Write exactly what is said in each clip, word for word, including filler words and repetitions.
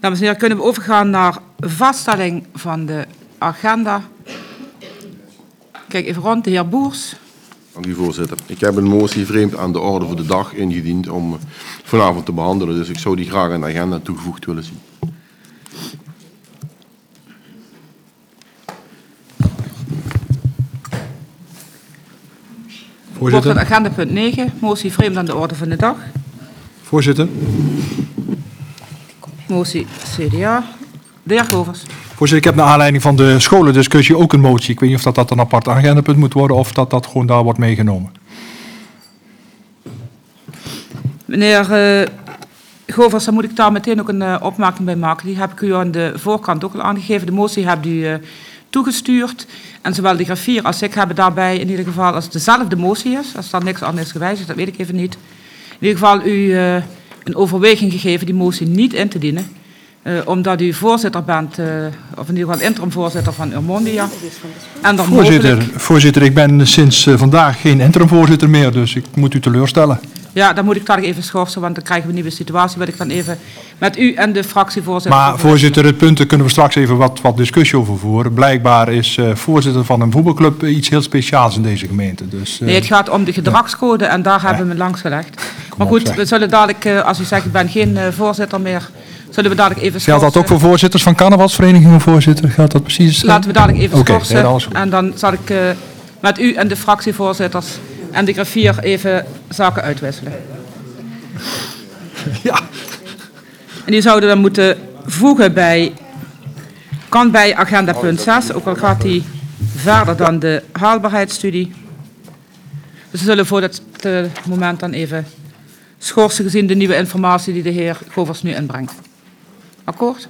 Dames en heren, kunnen we overgaan naar vaststelling van de agenda. Kijk even rond, de heer Boers. Dank u, voorzitter. Ik heb een motie vreemd aan de orde voor de dag ingediend om vanavond te behandelen. Dus ik zou die graag aan de agenda toegevoegd willen zien. Wordt het agenda punt negen, motie vreemd aan de orde van de dag. Voorzitter. Motie C D A. De heer Govers. Voorzitter, ik heb naar aanleiding van de scholendiscussie ook een motie. Ik weet niet of dat, dat een apart agendapunt moet worden of dat dat gewoon daar wordt meegenomen. Meneer uh, Govers, dan moet ik daar meteen ook een uh, opmerking bij maken. Die heb ik u aan de voorkant ook al aangegeven. De motie hebt u uh, toegestuurd. En zowel de griffier als ik hebben daarbij in ieder geval, als het dezelfde motie is, als daar niks anders is gewijzigd, dat weet ik even niet. In ieder geval u uh, een overweging gegeven die motie niet in te dienen. Uh, omdat u voorzitter bent, uh, of in ieder geval interimvoorzitter van Urmondia. En dan voorzitter, mogelijk... voorzitter, ik ben sinds uh, vandaag geen interimvoorzitter meer, dus ik moet u teleurstellen. Ja, dan moet ik dat even schorsen, want dan krijgen we een nieuwe situatie. Wil ik dan even met u en de fractievoorzitter... Maar voorzitter, het punt, daar kunnen we straks even wat, wat discussie over voeren. Blijkbaar is uh, voorzitter van een voetbalclub iets heel speciaals in deze gemeente. Dus, uh, nee, het gaat om de gedragscode en daar hebben we me langs gelegd. Maar goed, op, we zullen dadelijk, uh, als u zegt ik ben geen uh, voorzitter meer... Zullen we dadelijk even schorsen. Geldt dat ook voor voorzitters van carnavalsverenigingen, voorzitter? Geldt dat precies? Laten we dadelijk even okay, schorsen. Nee, en dan zal ik uh, met u en de fractievoorzitters en de griffier even zaken uitwisselen. Ja. En die zouden dan moeten voegen bij, kan bij agenda punt zes, ook al gaat die verder dan de haalbaarheidsstudie. Dus we zullen voor dat uh, moment dan even schorsen gezien de nieuwe informatie die de heer Govers nu inbrengt. Akkoord?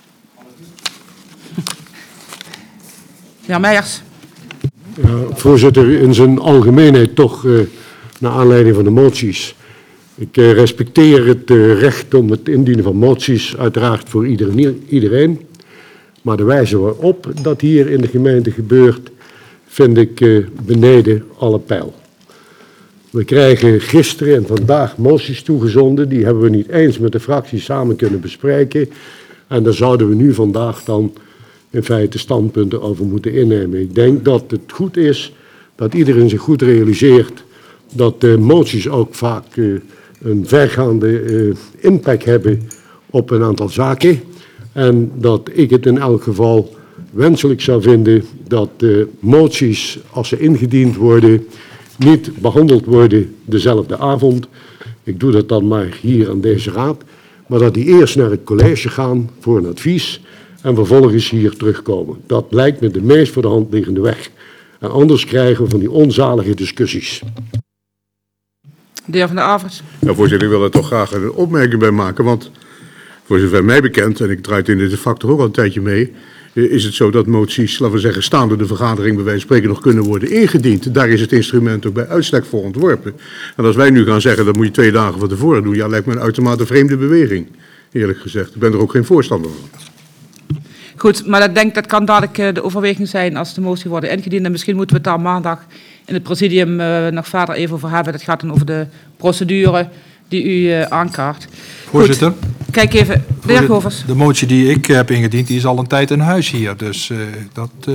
Heer Meijers. Ja, voorzitter, in zijn algemeenheid toch, uh, naar aanleiding van de moties. Ik uh, respecteer het uh, recht om het indienen van moties, uiteraard voor iedereen, iedereen. Maar de wijze waarop dat hier in de gemeente gebeurt, vind ik uh, beneden alle peil. We krijgen gisteren en vandaag moties toegezonden, die hebben we niet eens met de fracties samen kunnen bespreken. En daar zouden we nu vandaag dan in feite standpunten over moeten innemen. Ik denk dat het goed is dat iedereen zich goed realiseert dat de moties ook vaak uh, een vergaande uh, impact hebben op een aantal zaken. En dat ik het in elk geval wenselijk zou vinden dat de moties, als ze ingediend worden, niet behandeld worden dezelfde avond. Ik doe dat dan maar hier aan deze raad. Maar dat die eerst naar het college gaan voor een advies en vervolgens hier terugkomen. Dat lijkt me de meest voor de hand liggende weg. En anders krijgen we van die onzalige discussies. De heer Van der Avert. Ja, voorzitter, ik wil er toch graag een opmerking bij maken. Want voor zover mij bekend, en ik draai in deze factor ook al een tijdje mee, is het zo dat moties, laten we zeggen, staande de vergadering bij wijze van spreken nog kunnen worden ingediend. Daar is het instrument ook bij uitstek voor ontworpen. En als wij nu gaan zeggen, dat moet je twee dagen van tevoren doen, ja, lijkt me een uitermate vreemde beweging, eerlijk gezegd. Ik ben er ook geen voorstander van. Goed, maar dat, denk, dat kan dadelijk de overweging zijn als de motie wordt ingediend. En misschien moeten we het daar maandag in het presidium uh, nog verder even over hebben. Dat gaat dan over de procedure die u uh, aankaart. Voorzitter. Goed, kijk even, de heer Govers. De motie die ik heb ingediend, die is al een tijd in huis hier. Dus uh, dat... Uh...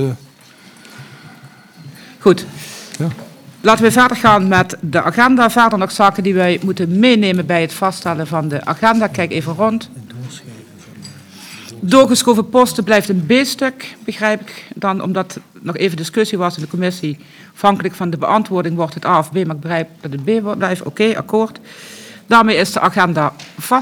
Goed. Ja. Laten we verder gaan met de agenda. Verder nog zaken die wij moeten meenemen bij het vaststellen van de agenda. Kijk even rond. Doorgeschoven posten blijft een B-stuk, begrijp ik. Dan omdat nog even discussie was in de commissie. Afhankelijk van de beantwoording wordt het A of B, maar ik begrijp dat het B blijft. Oké, okay, akkoord. Daarmee is de agenda vast.